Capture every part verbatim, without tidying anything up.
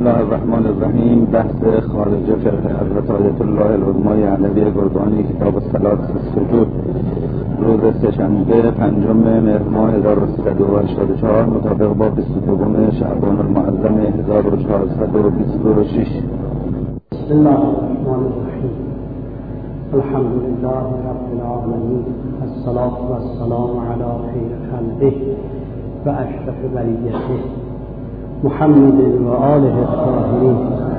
الله الرحمن الرحیم. بحث خارج فقه حضرت آیت الله العظمای علوی گرگانی، کتاب الصلاة السجود، روز سه‌شنبه پنجم مهر ماه هزار و سیصد و هشتاد و چهار مطابق با بیست و دو شعبان المعظم هزار و چهارصد و بیست و شش. بسم الله الرحمن الرحیم. الحمد لله رب العالمین، الصلاة والسلام علی خیر خلقه و اشرف بریته محمد و آله الطاهرین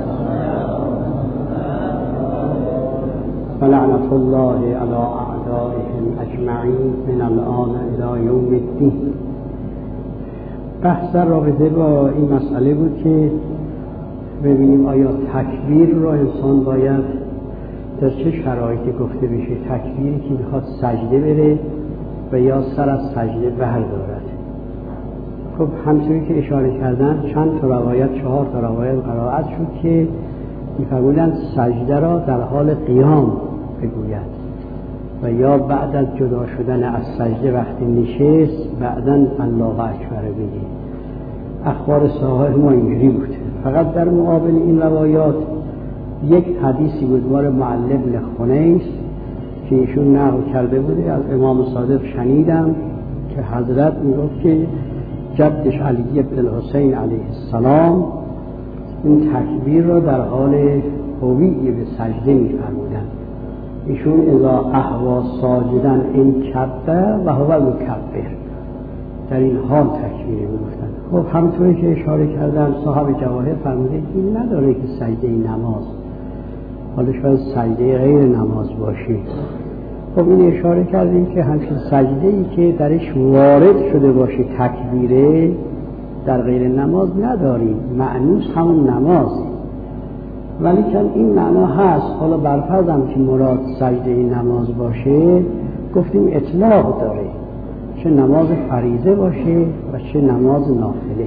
و لعنت الله علی اعدائهم اجمعین من الآن الی یوم الدین. بحث در رابطه با این مسئله بود که ببینیم آیا تکبیر را انسان باید در چه شرایطی گفته بشه تکبیری که میخواد سجده بره و یا سر از سجده بردارد. خب همچنین که اشاره کردن چند تا روایت چهار تا روایت قرائت شد که می‌فرمودند سجده را در حال قیام بگوید و یا بعد از جدا شدن از سجده وقتی نشست بعداً الله اکبر بگه. اخبار صحاح ما اینجوری بود. فقط در مقابل این روایات یک حدیثی بود بار معلم بن خنیس که ایشون نقل کرده بوده از امام صادق شنیدم که حضرت میگفت که جدش علی بن الحسین علیه السلام این تکبیر را در حال هوی به سجده می‌فرمودند. ایشون اذا احوا ساجدن این کبه و هو مکبر، در این حال تکبیر می‌گفتند. خب همونطوری که اشاره کردن صاحب جواهر فرموده این نداره که سجده نماز، حالا شاید سجده غیر نماز باشه. خب این اشاره کردیم که همچین سجده‌ای که درش وارد شده باشه تکبیره در غیر نماز نداریم، معنوس همون نماز، ولی چون این معنا هست حالا برفرضم که مراد سجده نماز باشه گفتیم اطلاق داره، چه نماز فریضه باشه و چه نماز نافله.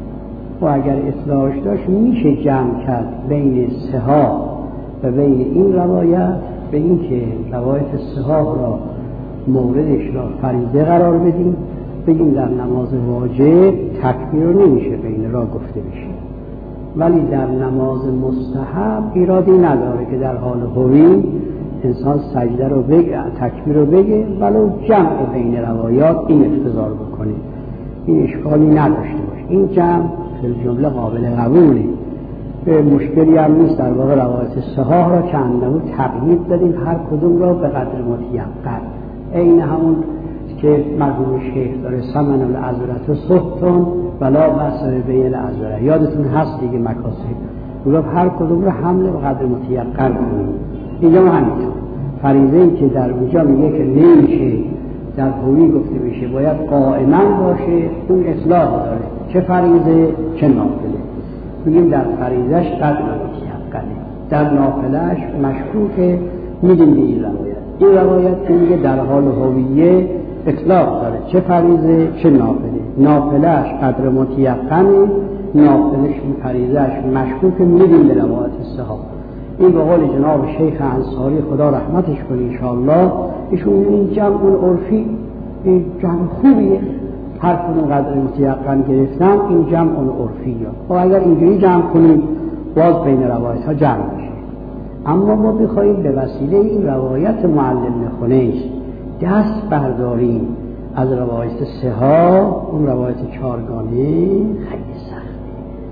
و اگر اطلاقش داشت میشه جمع کرد بین سها و بین این روایت به این که روایت صحاح را موردش را فریضه قرار بدیم، بگیم در نماز واجب تکبیر رو نمیشه بین را گفته بشه، ولی در نماز مستحب ایرادی نداره که در حال هوی انسان سجده رو بگه تکبیر رو بگه ولو جمع بین روایات این افتضار بکنه، این اشکالی نداشته باشه. این جمع فی جمله قابل قبوله، مشکلی هم نیست. در واقع روایت صحاح را که اندامو تقیید دادیم هر کدوم را به قدر متیقن، این همون که مرحوم شیخ داره سمن العذرت صحتون ولا بأس بین العذره، یادتون هست دیگه مکاسب میگفت هر کدوم را حمل به قدر متیقن کنیم. اینجا ما همینطور فریضه‌ای که در اونجا میگه که نمیشه در هوی گفته بشه باید قائما باشه، اون اصلاح داره چه فریضه چه نافله. میگیم در فریضه‌اش قدر متیقنه، در نافله‌اش مشکوکه، میدیم به این روایت. این روایت که میگه در حال هویه اطلاق داره چه فریضه چه نافله، نافله‌اش قدر متیقنه، نافله‌اش فریضه‌اش مشکوکه، میدیم به روایت صحاح. این به قول جناب شیخ انصاری خدا رحمتش کنه ان شاء الله، ایشون این جمع عرفی این جمع خوبیه، هر کدوم قدر متیقن گرفتن این جمع عرفی ها. و اگر اینجوری جمع کنیم باز بین روایت ها جمع میشه. اما ما بخوایم به وسیله این روایت معلم خنیس دست برداریم از روایت صحاح، اون روایت چارگانه خیلی سخته.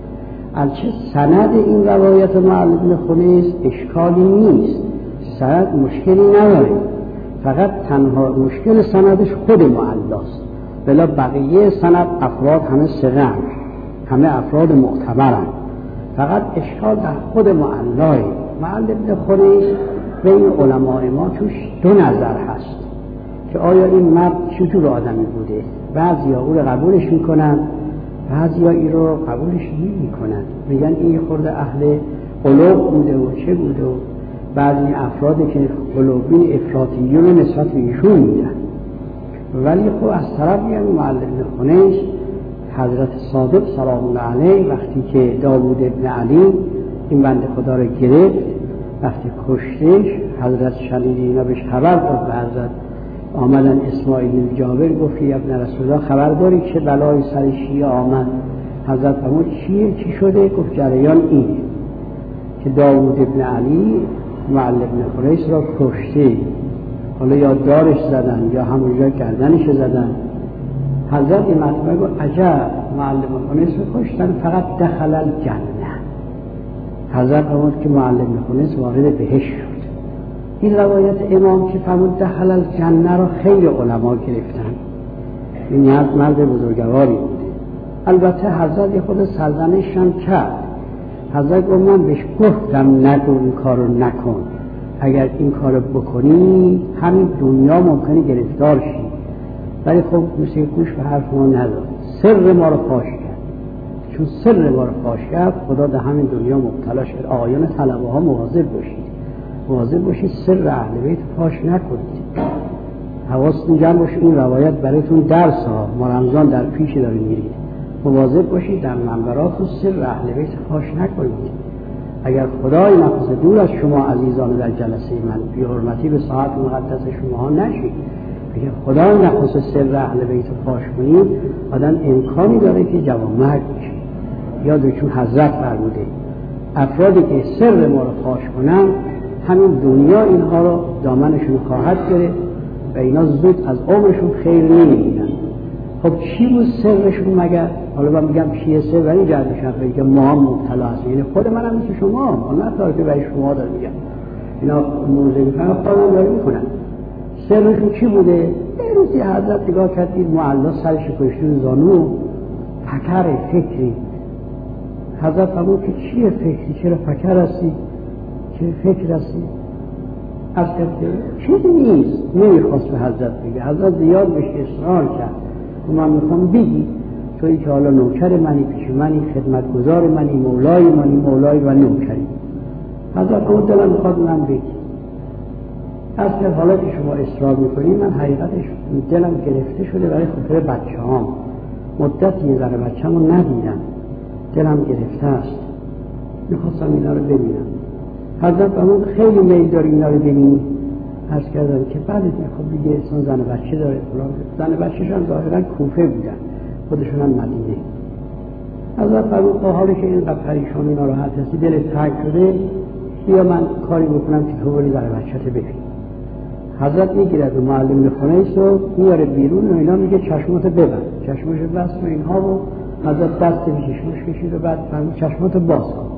البته سند این روایت معلم خنیس اشکالی نیست، سند مشکلی نداره، فقط تنها مشکل سندش خود معلاست، بلا بقیه سند افراد همه ثقه، همه افراد معتبرن، فقط اشکال در خود معلای. معلم ابن خنیس بین علماء ما توش دو نظر هست که آیا این مرد چطور آدمی بوده، بعضی ها او رو قبولش میکنن، بعضی ها این رو قبولش نمیکنن، میگن این خورده اهل قلوب بوده و چه بوده، و بعضی افرادی که قلوبین افراطیون رو نسبت به ایشون میدن. ولی خب از طرف میگن معلم ابن خنیس حضرت صادق سلام الله علیه وقتی که داوود ابن علی این بنده خدا رو گرفت وقتی کشتش، حضرت شنید اینا بهش خبر داد و حضرت آمدن اسماعیل جابر گفت ابن رسول الله خبر داری چه بلای سر شیعه آمد، حضرت فرمود چیه چی شده؟ گفت جریان اینه که داوود ابن علی معلم ابن خنیس را کشته، حالا یا دارش زدن یا همونجا گردنش زدن. حضرت این مطمئن گفت عجب، معلم ابن خنیس رو کشتن فقط دخل الجنه. حضرت فرمود که معلم ابن خنیس وارد بهشت شد. این روایت امام که فرمود دخل الجنه را خیلی علما گرفتن، این مرد مرد بزرگواری بود. البته حضرت خود سرزنش هم کرد. حضرت گفت من بهش گفتم نگو این کار رو نکن، اگر این کار رو بکنی همین دنیا ممکنه گرفتار شی. ولی خب مثل گوش به حرف ما نداد، سر ما رو فاش کرد. چون سر ما رو فاش کرد خدا در همین دنیا مبتلا شد. آیان طلبه ها مواظب باشید، مواظب باشید سر اهل بیت فاش نکنید. حواستون جمع باشه، این روایت برایتون درس ها، ما رمضان در پیش داریم میرید، مواظب باشید در منبراتون سر اهل بیت فاش نکنید. اگر خدای نخواسته دور از شما عزیزان در جلسه من بی حرمتی به ساعت مقدس شما ها نشید، اگر خدای نخواسته سر اهل بیت فاش کنید آدم امکانی داره که جوانمرگ بشه. یادتون حضرت فرموده افرادی که سر ما رو فاش کنن همین دنیا اینها رو دامنشون خواهد گرفت و اینا زود از عمرشون خیر نمی‌بینن. خب چی بود سرشون مگر؟ حالا من میگم چیه سر، ولی جدشن فکر که ما هم مبتلا هستیم، یعنی خود منم مثل شما، من نه که برای شما دارم میگم، اینا موضوع میکنن خودم داری میکنن. سرشون چی بوده؟ یه روزی حضرت نگاه کردید معلا سرش کشتون زانو فکر فکری. حضرت فرمود که چیه فکری؟ چرا فکر هستی؟ چرا فکر هستی؟ از که چیزی نیست. نمیخواست به حضرت بگه، حضرت زیاد بهش اصرار کرد و من میخوام بگی تویی که حالا نوکر منی، پیش منی، خدمتگزار منی، مولای منی، مولای و نوکری. حضرت اون دلم میخواد من بگی. از که حالا که شما اصرار میکنی من حقیقتش دلم گرفته شده برای خاطر بچه هام، مدتی یه ذره بچه همو ندیدم، دلم گرفته است، میخواستم اینا رو ببینم. حضرت فرمود خیلی میل داری اینا رو ببینی؟ عرض کردم که بله خب دیگه احسان زن بچه داره. زن بچه‌ش هم ظاهرا کوفه بودن، خودشون هم مدینه. حضرت فرمود تا حالی که اینقدر پریشانی ناراحت هستی، دلت تنگ شده، بیا من کاری بکنم که تو بری زن بچه‌ت ببینی. حضرت میگیرد و معلم خنیس رو میاره بیرون و اینا میگه چشماتو ببند. چشماشو بست و اینها و حضرت دست به چشماش کشید و بعد فرمود چشماتو باز کن.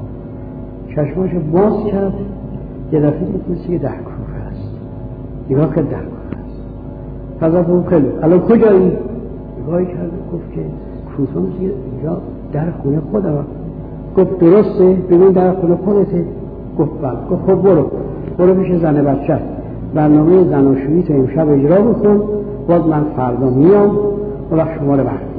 چشماشو باز کرد، یه دفعه دید مثل یه درکوفه است. نگاه که درکوفه است. حضرت اون خیلی الان کجایی؟ نگاهی کرد گفت که کوفه مثل اینجا در خونه خودم. گفت درسته؟ ببین در خونه خودته؟ گفت بله. گفت خب برو برو پیش زن بچه، برنامه زناشویی تو امشب اجرا بکن، باز من فردا میام و وقت شما رو برمیگردم.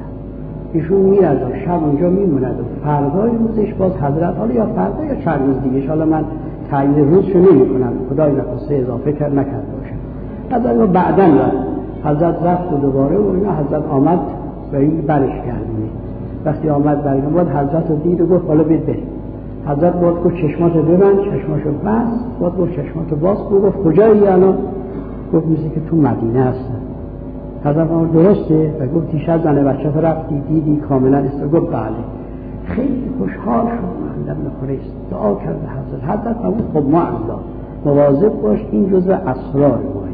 ایشون میرد و شب اونجا میموند و فردای روزش باز حضرت، حالا یا فردا یا چند روز دیگه، حالا من تعیین روزشو نمی کنم، خدای نخواسته اضافه کرد نکرده باشم. حضرت بعداً رفت، حضرت رفت و دوباره و اینا حضرت آمد و این برش گردونه. وقتی آمد برگم بود حضرت رو دید و گفت حالا بید بریم. حضرت بود گفت چشماتو ببند، چشماشو بست، بود گفت چشماتو باز کن. گفت کجایی الان؟ گفت مثل که تو مدینه هستم. حضرت فرمود درسته؟ و گفت دیشب زن بچه‌ت رفتی دیدی کاملا است؟ گفت بله. خیلی خوشحال شد. معلم خنیس دعا کرد به حضرت. حضرت فرمود خب ما الله مواظب باش، این جزء اسرار ماه.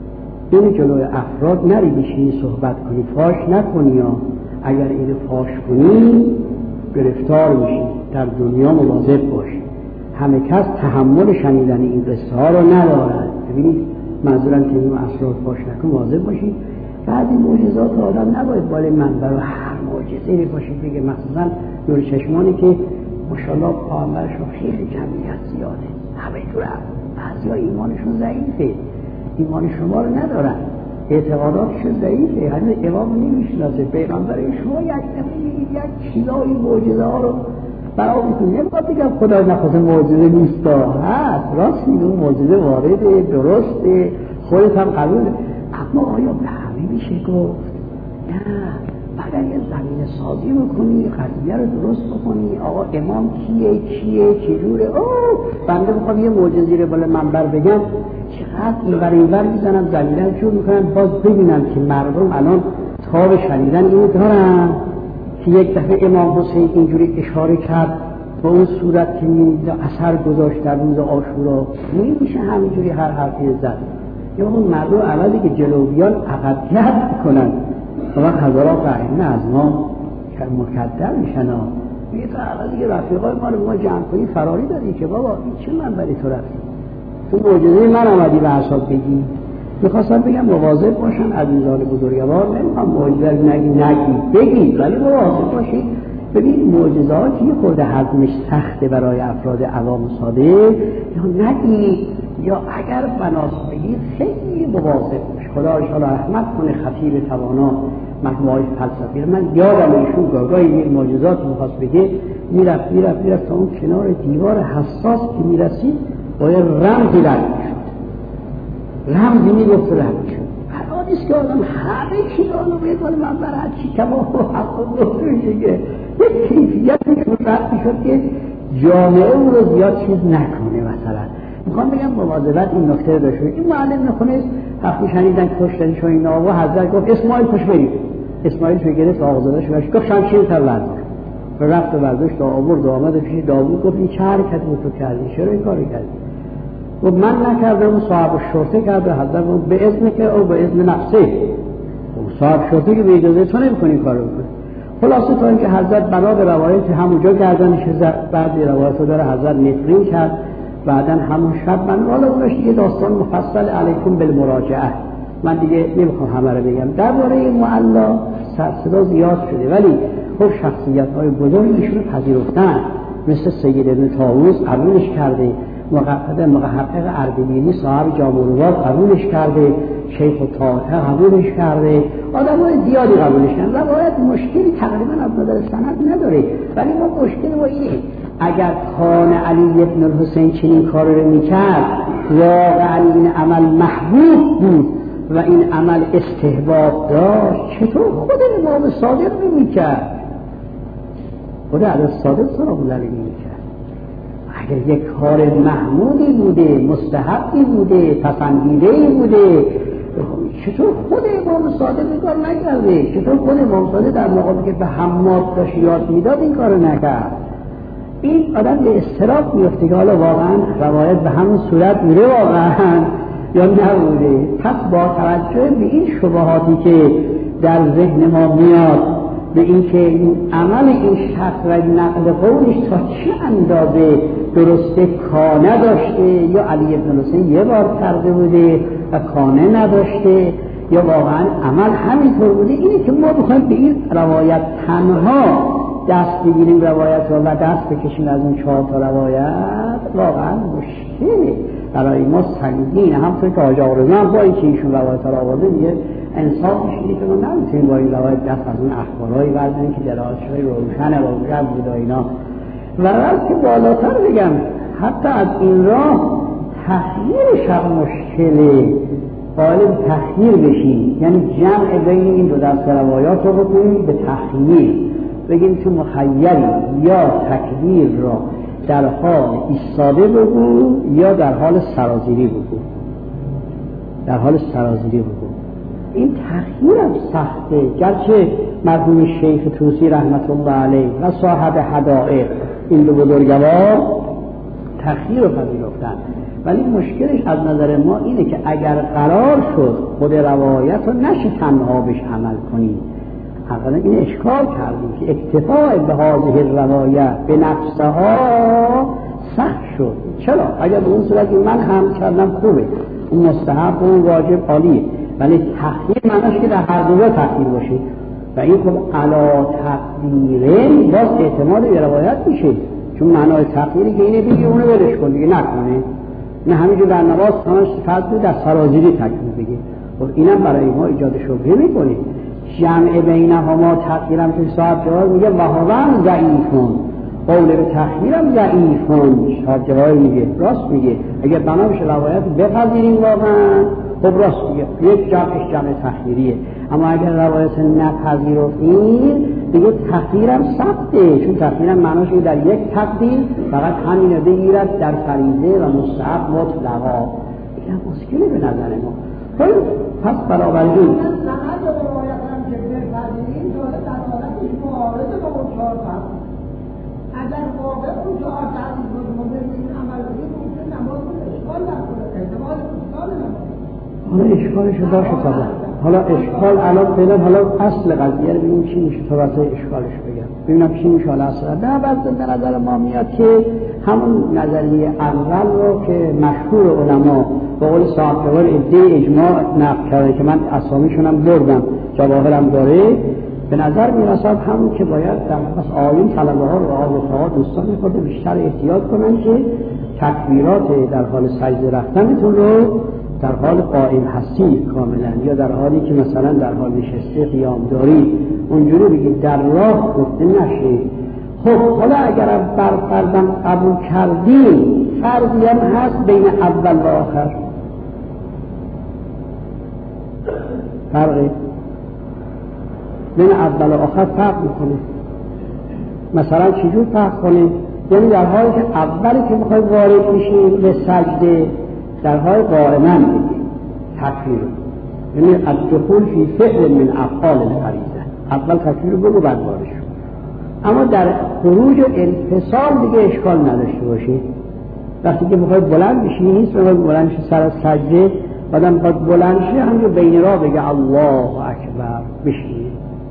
این جلوی افراد نری بشینی صحبت کنی، فاش نکنی، یا اگر اینو فاش کنی گرفتار میشی. در دنیا مواظب باش. همه کس تحمل شنیدن این قصه ها رو ندارن. ببینید منظورم که این اسرار فاش نکن، مواظب باشید. بعضی معجزات آدم نباید بالای منبر و هر معجزه‌ای باشید بگه، مخصوصا نور چشمانی که ماشاءالله پیامبرشون خیلی جمعیت زیاده، همه جوره. بعضیا ایمانشون ضعیفه، ایمان شما رو ندارن، اعتقاداتشون ضعیفه، هنوز امام نمیشناسه پیغمبر شما. یک دفعه یک چیزای معجزه ها رو برای میکنه. نمیخواد بگم خدا نخواسته معجزه نیست، هست، راست میگه معجزه وارده، درسته، خودت هم قبول. اما آیا به همه میشه گفت؟ نه. بعد اگر زمین سازی بکنی، قضیه رو درست بکنی، آقا امام کیه، چیه، چجوره، اوه بنده بخوام یه معجزه رو بالا منبر بگم، چقدر این بر این بر میزنم، زمینم چون میکنم، باز ببینم که مردم الان تاب شنیدن اینو دارن، که یک دفعه امام حسین اینجوری اشاره کرد به اون صورت که اثر گذاشت در روز عاشورا، نمیشه همینجوری هر حرفی زد. یا اون مردم عوضی که جلویان عقب گرد کنن و وقت حضرات ائمه از ما مکدر میشن ها. میگه تو عوضی که رفیقای ما رو ما جمع کنی فراری دادی که بابا این چه منبری تو رفتی، تو معجزه من آمدی به حساب بگی. میخواستم بگم مواظب باشن عزیزان بزرگوار، نمیخوام معجزه نگی نگی بگی، ولی مواظب باشید. ببین معجزات یه خورده هضمش سخته برای افراد عوام ساده، یا نگی یا اگر بناس بگی خیلی مواظب باش. خدا انشاءالله رحمت کنه خطیب توانا مجموعه فلسفی. من یادم ایشون گاهی این معجزات میخواست بگه، میرفت میرفت میرفت تا اون کنار دیوار حساس که میرسید با یه رمزی رد میشد، رمزی میگفت رد میشد. حالیست که آدم همه چیزانو بگل من برد چی تمام حق گفته میشه، یک کیفیتشون رد میشد که جامعه اون رو زیاد چیز نکنه. مثلا میخوام بگم مواظبت این نکته رو داشته. این معلم نکنه وقتی شنیدن کشتن شو اینا و حضرت گفت اسماعیل کش برید، اسماعیل توی گرفت آغازاده شدش گفت شمشیر تر بردار، رفت و برداشت و آورد و آمد پیش داوود گفت این چه حرکت بود تو کردی، چرا این کاری کردی؟ و من نکردم، صاحب شرطه کرده. حضرت گفت به اذن که او به اذن نفسه، صاحب شرطه که به اجازه تو نمی‌کنی این کارو بکنی. خلاصه تا اینکه حضرت بنا به روایت همونجا گردنش زد، بعضی روایت‌ها داره حضرت نفرین کرد، بعدن همون شب من والا اونش دیگه داستان مفصل علیکم بالمراجعه، من دیگه نمیخوام همه رو بگم. درباره معلا صدا زیاد شده، ولی خب شخصیت‌های بزرگیشون رو پذیرفتن، مثل سید ابن طاووس قبولش کرده، مقفد محقق اردبیلی صاحب جامع الروات قبولش کرده، شیخ طاهر قبولش کرده، آدم‌های زیادی قبولش کردن. روایت مشکلی تقریبا از نظر سند نداره، ولی ما مشکل ما اینه اگر خان علی ابن الحسین چنین کار رو میکرد، واقعا این عمل محبوب بود و این عمل استحباب داشت، چطور خود امام صادق نمیکرد؟ خود علی صادق سلام الله علیه میکرد. اگر یک کار محمودی بوده، مستحبی بوده، پسندیده‌ای بوده، چطور خود امام صادق این کار نکرده؟ چطور خود امام صادق در مقابل که به حماد داشت یاد میداد این کار نکرد؟ این آدم به اضطراب میفته که حالا واقعا روایت به همون صورت میره واقعا یا نبوده. پس با توجه به این شبهاتی که در ذهن ما میاد به این که این عمل این شخص و نقل قولش تا چه اندازه درسته کانه داشته، یا علی ابن حسین یه بار کرده بوده و کانه نداشته، یا واقعا عمل همینطور بوده، اینه که ما بخوایم به این روایت تنها دست بگیریم روایت رو و دست بکشیم از اون چهار تا روایت، واقعا مشکله برای ما، سنگینه. همطور که حاج آقا رضا با اینکه ایشون روایت رو آورده میگه انصاف میشه که ما نمیتونیم با این روایت دست از اون اخبارهایی برداریم که دلالت‌های روشن روشن بود و اینا. و از که بالاتر بگم حتی از این راه تخییرش هم مشکله، قائل تخییر بشیم، یعنی جمع بین این دو دست روایات رو بکنیم به تخییر، بگیم تو مخیری یا تکبیر را در حال ایستاده بگو یا در حال سرازیری بگو، در حال سرازیری بگو. این تخییر هم سخته، گرچه مرحوم شیخ طوسی رحمت الله علیه و صاحب حدائق این دو بزرگوار تخییر رو پذیرفتن، ولی مشکلش از نظر ما اینه که اگر قرار شد خود روایت رو نشه تنها بهش عمل کنیم، اولا این اشکال کردیم که اکتفاء به هذه روایت به نفسها سخت شد. چرا؟ اگر به اون صورت من هم کردم خوبه، اون مستحب و اون واجب عالیه، ولی تخییر معناش که در هر دو تخییر باشه و این خب علا تقدیره باز اعتماد به روایت میشه، چون معنای تخییری که اینه بگی اونو ولش کن دیگه نکنه، نه همینجور در نماز تماش فرض در سرازیری تکمیل بگه، خب اینم برای ما ایجاد شبهه میکنه. جمع بینهما تخییرم که صاحب جواب میگه وهوان ضعیفون، قول به تخییرم ضعیفون، صاحب جواب میگه راست میگه، اگر بنا بشه روایت بپذیریم واقعا خب راست میگه، یک جمعش جمع تخییریه، اما اگر روایت نپذیرفتیم دیگه تخییرم سخته، چون تخییرم معناش اینه در یک تقدیر فقط همین بگیرد در فریضه و مستحب مطلقا، این مشکلی به نظر ما. خب پس بنابراین این داره در حالتش معارضه با چهار ساعت اگر واقع اون چهار ساعت بود موقع این عمل بود ممکن نماز رو اشکال نکنه احتمال اشکال نماز حالا اشکالشو داشت طبعا حالا اشکال الان فعلا حالا اصل قضیه رو ببینیم چی میشه تا واسه اشکالش بگم ببینم چی میشه حالا اصلا نه بعد به نظر ما میاد که همون نظریه اول رو که مشهور علما به قول صاحب عده اجماع نقل کرده که من اسامیشون هم بردم جواهرم داره به نظر میرسد همون که باید در پس آیین طلبه ها رو آقا دوستان خود بیشتر احتیاط کنن که تکبیرات در حال سجده رفتنتون رو در حال قائم هستی کاملا یا در حالی که مثلا در حال نشسته قیام داری اونجوری بگید در راه گفته نشه. خب حالا اگر بر فرضم قبول کردیم فرضی هم هست بین اول و آخر فرقی بین اول و آخر فرق میکنه. مثلا چجور فرق کنه؟ یعنی در حالی که اولی که میخوای وارد میشی به سجده در حال قائما بگی تکبیر یعنی الدخول فی فعل من افعال الفریضه اول تکبیر بگو بعد وارد شو. اما در خروج انفصال دیگه اشکال نداشته باشی. وقتی که میخوای بلند بشی نیست میخوای بلند شی سر از سجده بعدم باید بلند شی همینجا بین راه بگه الله اکبر بشی.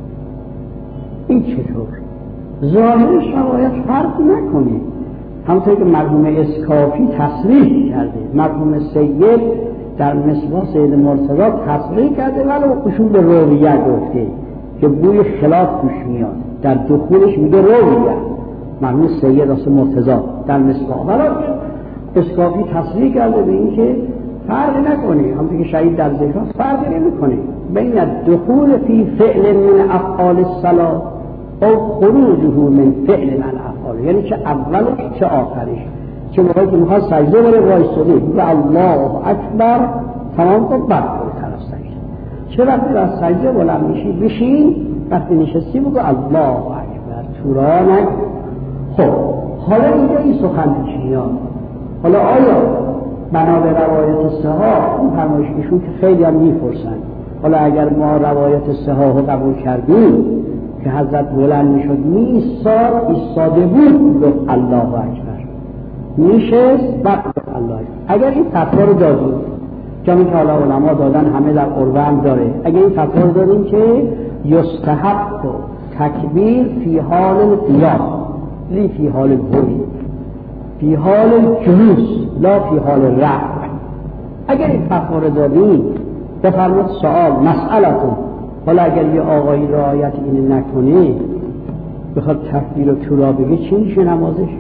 این چطور؟ ظاهرش باید فرق نکنی همونطور که مرحوم اسکافی تصریح کرده مرحوم سید در مصباح سید مرتضی تصریح کرده ولی خشون به رویه گفته که بوی خلاف توش میاد در دخولش میگه رویه مرحوم سید اصلا مرتضی در مصباح ولی اسکافی تصریح کرده به این که فرق نکنه همونطور که شهید در ذکر فرق نمیکنه بین دخول فی فعل من افعال الصلاه او خروجه من فعل من افعال یعنی چه اولش چه آخرش چه موقعی که میخواد سجده بره وایساده میگه الله اکبر تمام کن بعد برو طرف سجده چه وقتی از سجده بلند میشی بشین وقتی نشستی بگو الله اکبر تو را نگو. خب حالا اینجا این سخن پیش میاد حالا آیا بنا به روایت صحاح اون فرمایششون که خیلی هم میپرسن حالا اگر ما روایت صحاح رو قبول کردیم که حضرت بلند میشد می ایستاد ایستاده بود گفت الله اکبر میشست بعد گفت الله اکبر اگر این فتوا رو دادیم جامی که حالا علما دادن همه در قربه هم داره اگر این فتوا رو دادیم که یستحب تکبیر فی حال القیام لی فی حال الوضوء فی حال الجلوس لا فی حال الرفع اگر این فتوا رو دادیم بفرمود سوال مسئلتون حالا اگر یه آقایی رعایت اینو نکنه بخواد تکبیر و تو را بگه چی میشه نمازش؟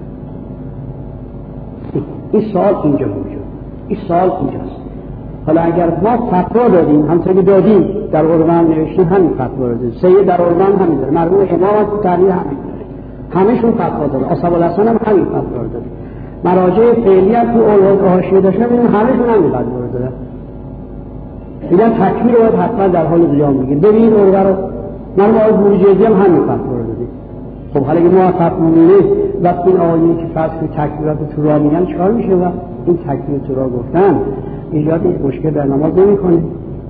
این سوال اینجا موجود این سوال اینجاست. حالا اگر ما فتوا دادیم همونطور که دادیم در قرآن نوشتیم همین فتوا رو دادیم سید در قرآن همین داره مرحوم امام تو تعلیل همین داره همه‌شون فتوا دادن اصحاب الحسن هم همین فتوا رو دادن مراجع فعلی هم تو اولاد حاشیه داشتن ببینیم همه‌شون همین فتوا رو دادن میگن تکبیر رو باید حتما در حال قیام بگید ببین اون رو من ما از بوجهدی هم همین فتوا رو دادیم. خب حالا اگه موافق مونده وقتی این آیه که فرض کنید تکبیرات تو راه میگن چیکار میشه و این تکبیر تو راه گفتن ایجاد مشکل در نماز نمیکنه.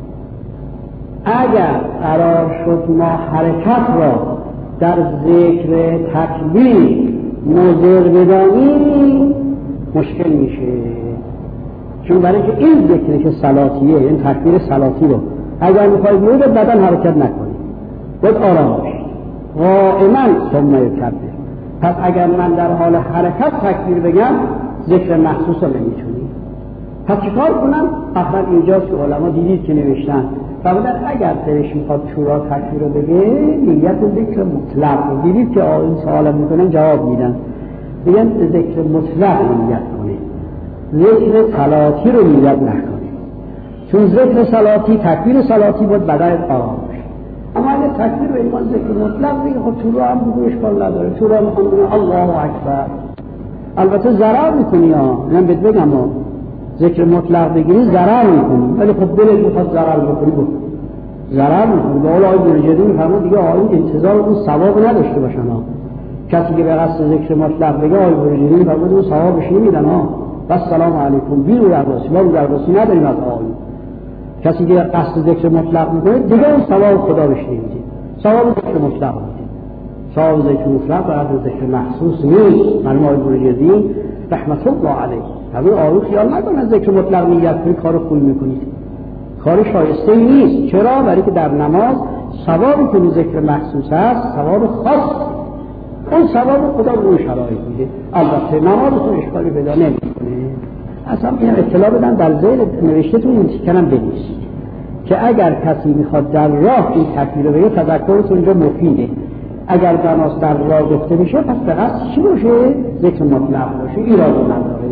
اگر قرار شد ما حرکت را در ذکر تکبیر مضر بدانیم مشکل میشه چون برای که این ذکری که صلاتیه این تکبیر صلاتی رو اگر میخواید نور بدن حرکت نکنید باید آرام باشید قائما ثم یکبر پس اگر من در حال حرکت تکبیر بگم ذکر مخصوص رو نمیتونیم پس چیکار کنم؟ اصلا اینجاست که علما دیدید که نوشتن فرمودن اگر دلش میخواد شورا تکبیر رو بگه نیت ذکر مطلق دیدید که این سوال میکنن جواب میدن میگن ذکر مطلق نیت کنه ذکر صلاتی رو نیت نکنه چون ذکر صلاتی تکبیر صلاتی بود بدن آرام باشه اما اگه تکبیر به ایمان ذکر مطلق بگه خب تو رو هم بگو اشکال نداره تو رو هم میخوام بگم الله اکبر البته ضرر میکنی ها من بهت بگم ها ذکر مطلق بگیری ضرر میکنی ولی خب دلت میخواد ضرر بکنی بود ضرر میکنی به قول آقای بروجردی میفرماد دیگه آقای انتظار اون ثواب نداشته باشن ها کسی که به قصد ذکر مطلق بگه آقای بروجردی میفرماد اون ثوابش نمیدن ها بس سلام علیکم بیر و درباسی ما رو درباسی نداریم از آقای کسی که قصد ذکر مطلق میکنه دیگه اون ثواب خدا بهش نمیده ثواب ذکر مطلق میده صاحب ذکر مطلق و ذکر مخصوص نیست. مرحوم آقای بروجردی رحمت الله علیه همین آروی خیال نکنه ذکر مطلق نیت کنید کار خوبی میکنید، کار شایسته نیست. چرا؟ برای که در نماز ثوابی که ذکر مخصوص هست ثواب خاص، اون ثواب خدا به اون شرایط میده. البته نمازتون اشکالی پیدا نمیکنه. اصلا این اطلاع بدن در ذیل نوشتهتون این تیکنم بنویسید که اگر کسی میخواد در راه این تکبیر رو بگه تذکرتون اینجا مفیده. اگر بناس در راه گفته میشه پس به قصد چی باشه؟ ذکر مطلق باشه، ایرادی نداره.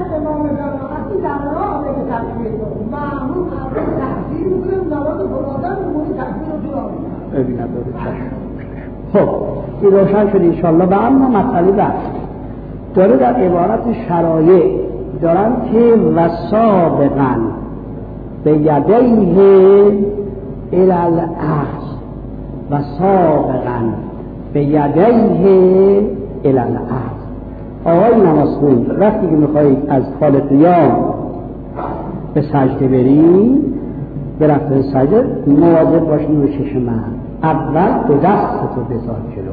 خب این روشن شد انشاءالله. و اما مسئله بعد داره در عبارت شرایع دارن که وسابقا به یدیه الالعهد و سابقا به یدیه الالعهد. آقای نمازخون وقتی که میخواهید از حال قیام به سجده برید، به رفت سجده مواظب باشید رو چشم من. اول دو دستتو بذار جلو،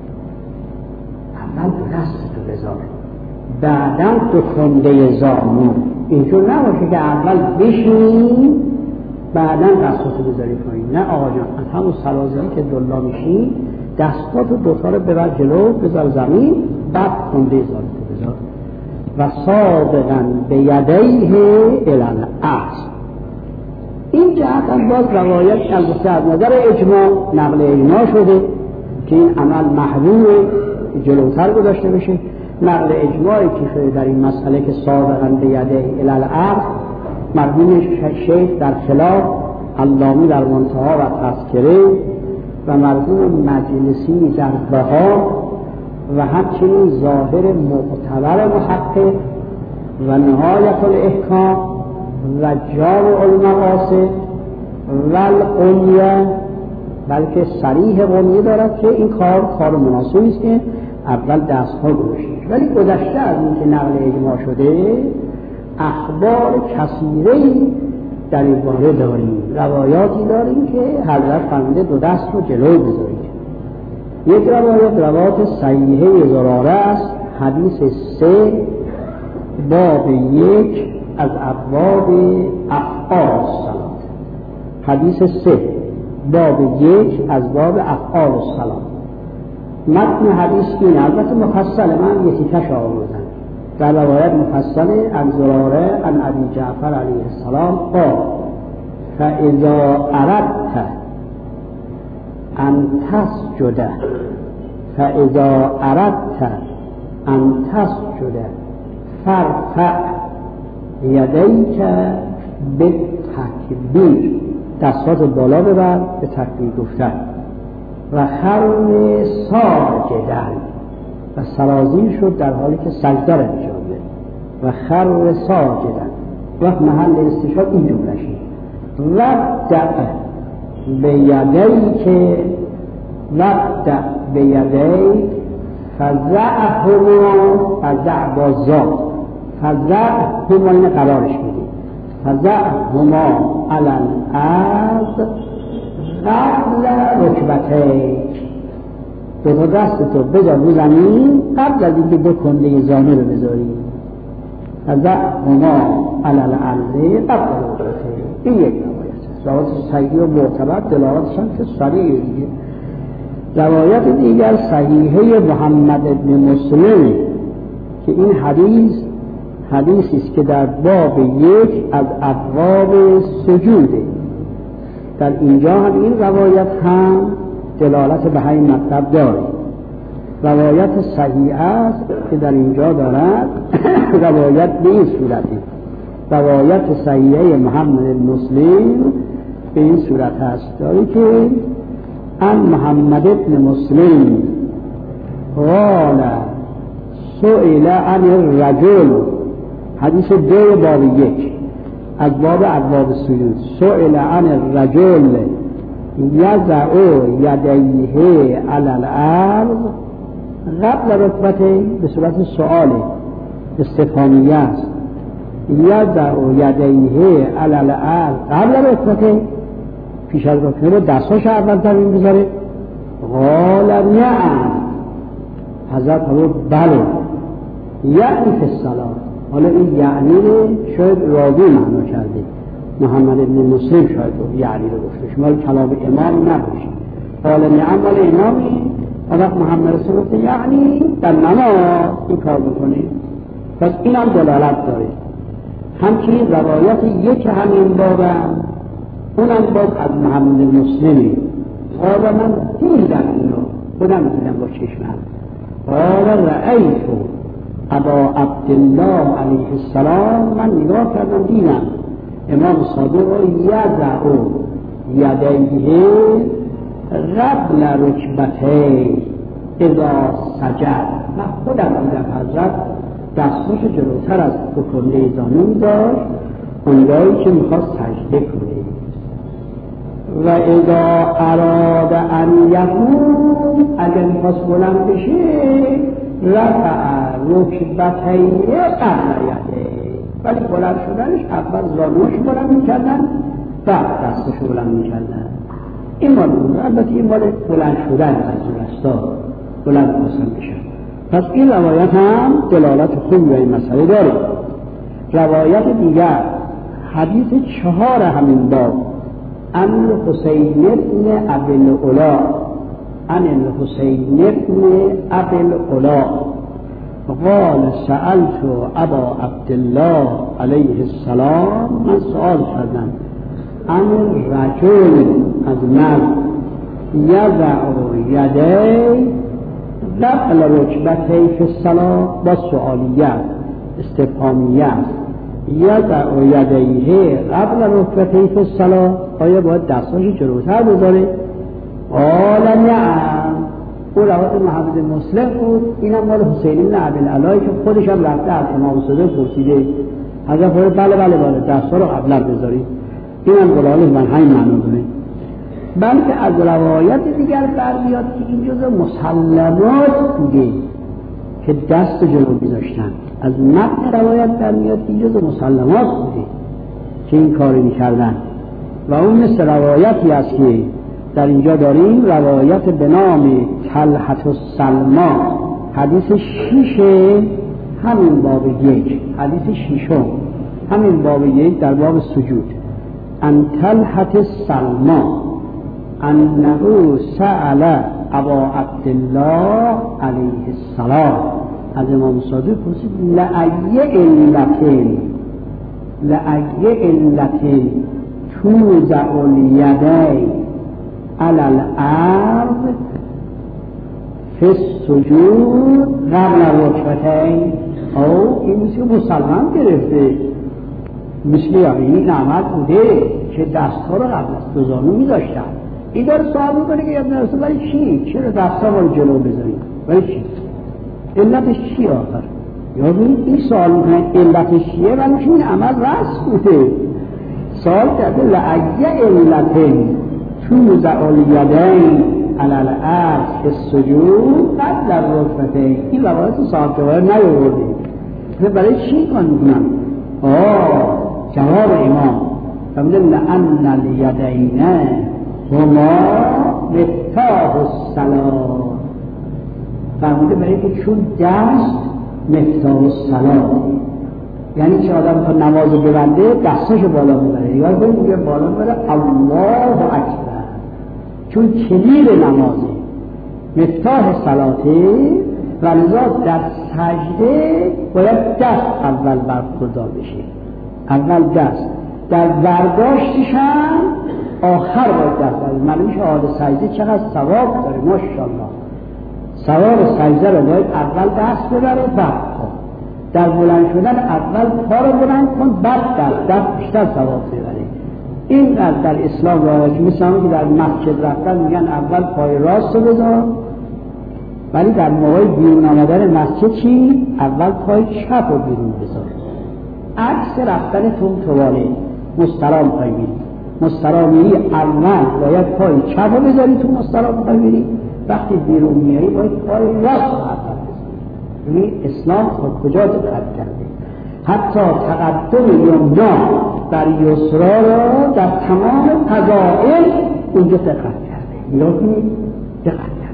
اول دو دستتو بذار، بعدا دو کنده زانو. اینجور نباشه که اول بشین بعدا دستاتو بذاری پایین. نه آقا جان، از همون سلازمی که دلا میشین دستاتو دوتا رو ببر جلو، بذار زمین، بعد کنده زانو بذار. و سابقا به یدیه الالعهد. این جهت هم باز روایت البته از نظر اجماع نقل اجماع شده که این عمل محبوب جلوتر گذاشته بشه. نقل اجماعی که شده در این مسئله که سابقا به یدیه الالعهد مرحوم شیخ در خلاف، علامی در منتهی و تذکره و مرحوم مجلسی در بها و همچنین ظاهر معتبر محقق و نهایت الاحکام و جامع المقاصد و القنیه، بلکه صریح قنیه دارد که این کار کار مناسبی است که اول دستها گذاشته. ولی گذشته از این که نقل اجماع شده اخبار کثیره‌ای در این باره داریم، روایاتی داریم که حضرت فرموده دو دست رو جلو بذارید. یک روایت روایت صحیحه زراره است، حدیث سه باب یک از ابواب افعال الصلاة. حدیث سه باب یک از باب افعال الصلاة. متن حدیث این البته مفصل، من یکی کش آوردم در روایت مفصل از زراره عن ابی جعفر علیه السلام قال فاذا اردت ان تسجد فاذا اردت ان تسجد فرفع یدیک به تکبیر، دستات بالا ببر به تکبیر گفتن. و خر ساجدن و سرازیر شد در حالی که سجده را انجام بده. و خر ساجدن وقت محل استشهاد این جمله شد. وقت به یدیک وقت به یدیک فزعهما فزع با ذات فزعهما این قرارش میدیم فزعهما علی الارض قبل رکبتیک. دو تا دستتو بذار رو زمین قبل از اینکه دو کنده زانو رو بذاری. فزعهما علی الارض قبل رکبتیک. این یک روایت است، روایت صحیح و معتبر، دلالتش هم که صریح دیگه. روایت دیگر صحیحه محمد ابن مسلم که این حدیث حدیثی است که در باب یک از ابواب سجوده. در اینجا هم این روایت هم دلالت به همین مطلب داره. روایت صحیح است که در اینجا دارد روایت به این صورتی. روایت صحیحه محمد مسلم به این صورت هست داره که ان محمد ابن مسلم قال سئل عن الرجل، حدیث دو باب یک از باب ابواب سجود. سئل عن الرجل یضع یدیه علی الارض قبل رکبته، به صورت سؤال استفهامیه است. یضع یدیه علی الارض قبل رکبته، پیش از رکبته دستاش اول زمین بذاره. قال نعم. حضرت فرمود بله، یعنی فی الصلاة. حالا این یعنی رو شاید راوی معنا کرده، محمد بن مسلم شاید رو یعنی رو گفته، شما کلام امام نباشید. قال نعم مال امامی، حضرت محمد رسول گفته یعنی در نماز این کار بکنید. پس این هم دلالت داره. همچنین روایت یک همین بابم اونم باز از محمد مسلمی. قال من دیدم اینو، خودم دیدم با چشمم. قال رأیت ابا عبدالله علیه السلام، من نگاه کردم دیدم امام صادق یدعو یدیه قبل رکبتیه اذا سجد. من خودم دیدم حضرت دستش جلوتر از بکنده زانو داشت اونجایی که میخواست سجده کنه. و اذا اراد ان یقوم، اگر میخواست بلند بشه رفع رکبتیه قبل یده، ولی بلند شدنش اول زانوش بلند میکردن بعد دستش بلند میکردن. این مال بود. البته این مال بلند شدن از دستا بلند خواستن بشن. پس این روایت هم دلالت خوبی به این مسئله داره. روایت دیگر حدیث چهار همین باب، عن حسین ابن ابی العلا عن الحسین ابن ابی العلا قال سألت ابا عبدالله علیه السلام، من سؤال کردم عن رجل از مرد یضع یدی قبل رکبتیه فی الصلاة، با سؤالیه استفهامیه است. یضع یدیه قبل رکبتیه فی الصلاة، آیا باید دستاشو جلوتر بذاره؟ قال نعم. او روایت محمد مسلم بود. اینم مال حسین بن ابی العلا که خودش هم رفته از امام صادق پرسیده، حضرت فرمود بله بله بله دستا رو قبلا بذارید. اینم دلالت بر همین معنا داره. بلکه از روایت دیگر برمیاد که این جزء مسلمات بوده که دست جلو می‌ذاشتن. از متن روایت برمیاد که این جزء مسلمات بوده که این کاری می‌کردن. و اون مثل روایتی است که در اینجا داریم، روایت به نام طلحة السلما، حدیث شیش همین باب یک، حدیث شیشم همین باب یک در باب سجود. ان طلحة السلما انه سأل ابا عبدالله علیه السلام، از امام صادق پرسید لأی علتین لأی علتین توضع الیدین علی الارض فی السجود قبل رکبتین. او این مثل مسلمان گرفته، مثل یقینی نعمت بوده که دستها رو قبل از دو زانو می‌داشتن. این داره سوال میکنه که ابن رسول ولی چی؟ چرا دستا رو جلو بذارید؟ ولی چی؟ علتش چی آخر؟ یا این سوال میکنه علتش چیه؟ ولی چون این عمل رست بوده. سوال کرده لأی علتین توضع الیدین علی الارض فی السجود قبل رکبتین. این روایت صاحب جواهر نیاورده. برای چی کار میکنم؟ آه جواب امام فرموده لأن الیدین هما مفتاح الصلاة. فرموده برای که چون دست مفتاح الصلاة، یعنی چه آدم تا نماز ببنده دستاشو بالا میبره، یا میگه بالا میبره الله اکبر، چون کلید نمازه مفتاح صلاته. و لذا در سجده باید دست اول برگزار بشه، اول دست در برداشتش هم آخر باید دست برگزار. معلومه شهاده سجده چقدر ثواب داره، ماشاءالله. ثواب سجده رو باید اول دست ببره بعد پا. در بلند شدن اول پا رو بلند کن بعد دست، دست بیشتر ثواب ببره. این در اسلام رایج مثل همون که در مسجد رفتن میگن اول پای راست رو بذار، ولی در موقع بیرون آمدن مسجد چی؟ اول پای چپ رو بیرون بذار. عکس رفتن تون تواله مسترام پای میری، مسترام میری اول باید پای چپ رو بذاری تو مسترام پای میری، وقتی بیرون میاری باید پای راست رو اول بذاری. یعنی اسلام تا کجا دقت کرده؟ حتی تقدم یمنا در یسرا را در تمام فضائل اونجا دقت کرده. یا کنید دقت کرده.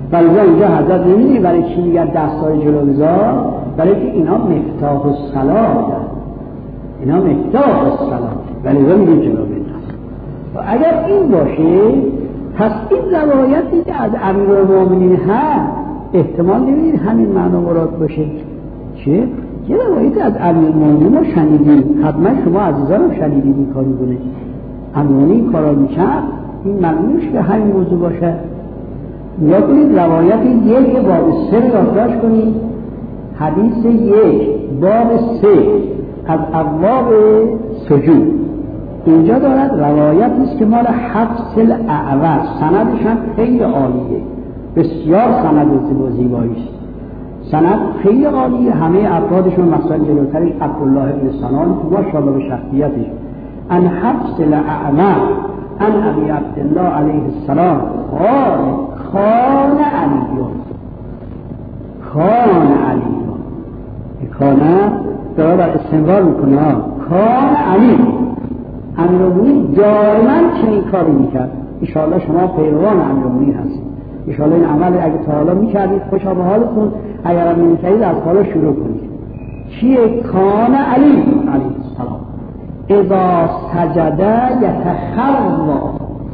ولی اینجا حضرت نمیدونی برای چی میگن دستای جلو بذار، برای که اینا مفتاح الصلاة، اینا مفتاح الصلاة، ولی اینجا میگه جلو بنداز. و اگر این باشه پس این روایتی که از امیرالمومنین هست احتمال نمیدید همین معنا مراد باشه. چه؟ یه روایت از امیرالمومنین ما شنیدیم، حتما شما عزیزان هم شنیدید این کاری کنه. امیرالمومنین این کارا میکرد، این معنیش که همین موضوع باشه. یا کنید روایت یک باب سه رو یادداشت کنید، حدیث یک باب سه از ابواب سجود اینجا دارد روایتی است که مال حفص الاعور، سندش هم خیلی عالیه، بسیار سند زیبا زیبایی است، سند خیلی عالیه، همه افرادشون مثلا جلوترش عبدالله بن سنان که ماشاءالله به شخصیتش، ان حفص الاعور ان ابی عبدالله علیه السلام قال خان علیون، خان علیون، کانه داره بر استمرار میکنه، خان علی. امیرالمومنین دائما چنین کاری میکرد. انشاءالله شما پیروان امیرالمومنین هستید، انشاءالله این عمل اگه تا حالا میکردید خوشا به حالتون، اگر هم نمیکردید از حالا شروع کنید. چیه؟ کان علی علیه السلام اذا سجد یتخرا،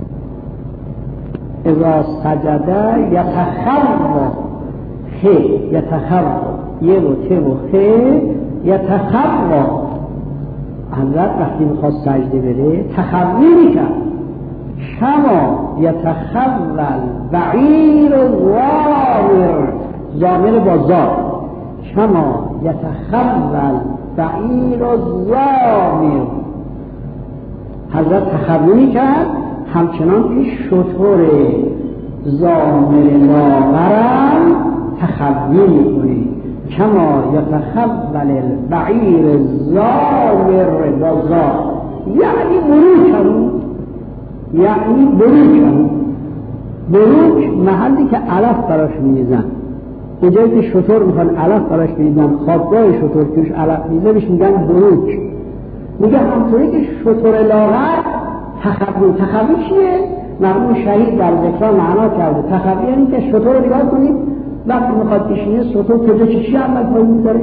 اذا سجد یتخرا، خی یتخرا، یه و ته و خی یتخرا. حضرت وقتی میخواد سجده بره تخری میکرد، کما یتخول بعیر الزامر، زامر با زار، کما یتخول بعیر الزامر. حضرت تخری میکرد همچنان که شطور زامر لاغرم تخری میکنی، کما یتخول البعیر الزامر بازار، یعنی بروکم، یعنی بروکم. بروک محلی که علف براش میزن، اونجایی که شطور میخوان علف براش میزن، خوابگاه شطور توش علف میزه بهش میگن بروک. میگه همطوری که شطور لاغر تخری، تخری چیه؟ مرحوم شهید در ذکرها معنا کرده، تخری یعنی که شطور رو نگاه کنید وقتی میخواد بشینه سطور کجا چی عمل پایی میذاره؟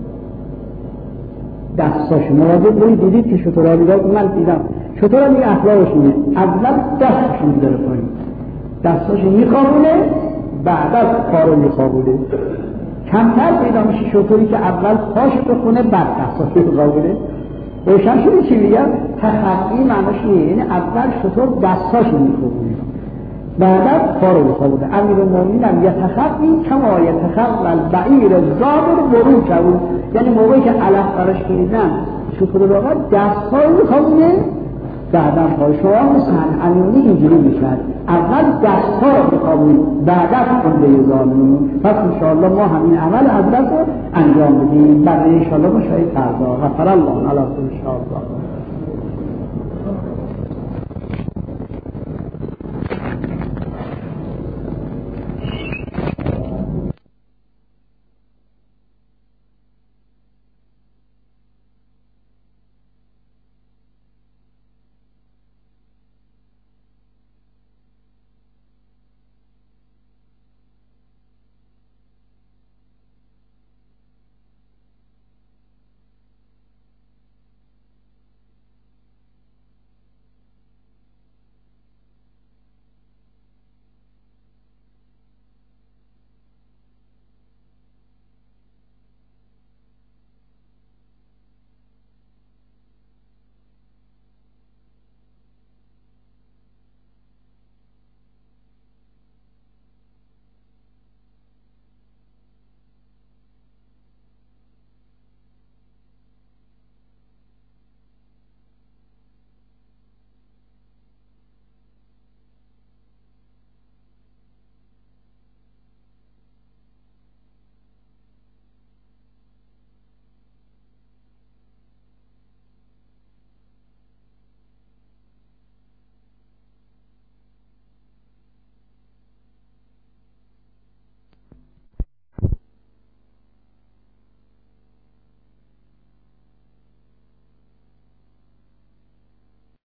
دستاش مواظب بایی دیدید که شطور ها نگاه، من دیدم شطور ها میگه اخلاقش میگه اول دستش میذاره پایی، دستاش میخوابونه بعد از پارو میخوابونه. کمتر پیدا میشه شطوری که اول پاش بخونه بعد دستاش میخوابونه. روشن شده چی میگم؟ تخری معناش میگه یعنی اول شطور دستاش میخوابونه بعد پارو میخوابونه. امیرالمومنین هم یتخری کما یتخول البعیر الزامر بروکه، یعنی موقعی که علف براش میریزن شطور لاغر دست‌ها رو میخوابونه بعدا پای. شما مثل امیرالمومنین اینجوری میکرد، اول دست‌ها رو میخوابونه بعدا کنده زامن. پس انشاءالله ما همین عمل حضرت رو انجام بدیم، بعد انشاءالله ما شاید فردا غفر الله علیکم انشاءالله.